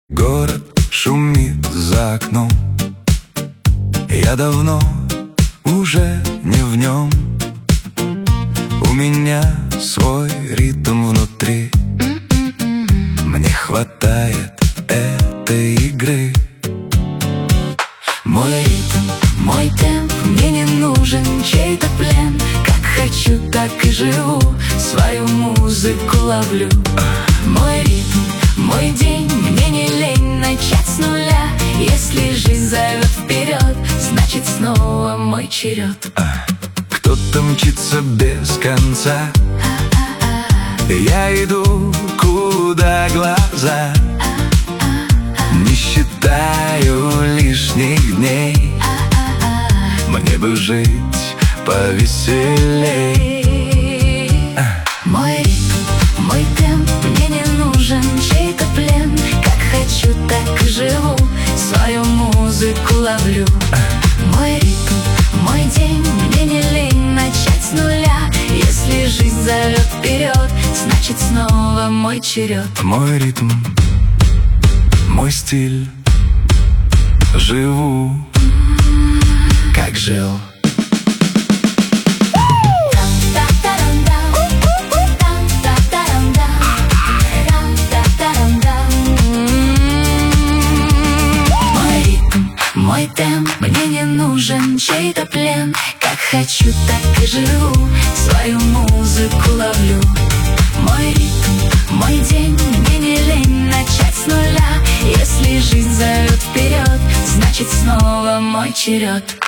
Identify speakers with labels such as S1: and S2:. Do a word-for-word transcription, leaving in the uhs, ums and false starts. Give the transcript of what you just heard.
S1: Город шумит за окном, я давно уже не в нем. У меня свой ритм внутри, мне хватает этой игры.
S2: Мой ритм, мой темп, мне не нужен чей-то плен. Как хочу, так и живу, свою музыку ловлю. Мой ритм, мой день, мне не лень начать с нуля. Если жизнь зовет вперед, значит снова мой черед.
S1: Кто-то мчится без конца, я иду, куда глаза. Не считаю лишних дней, мне бы жить повеселей.
S2: Мой ритм, мой темп, мне не нужен чей-то плен. Как хочу, так и живу, свою музыку ловлю. Мой ритм, мой день, мне не лень начать с нуля. Если жизнь зовет вперед, значит снова мой черед.
S1: Мой ритм, мой стиль, живу, как жил.
S2: Мой ритм, мой темп, мне не нужен чей-то плен. Как хочу, так и живу, свою музыку ловлю. Мой ритм, мой день, мне не лень начать с нуля. Если жизнь зовет вперед, значит снова мой черед.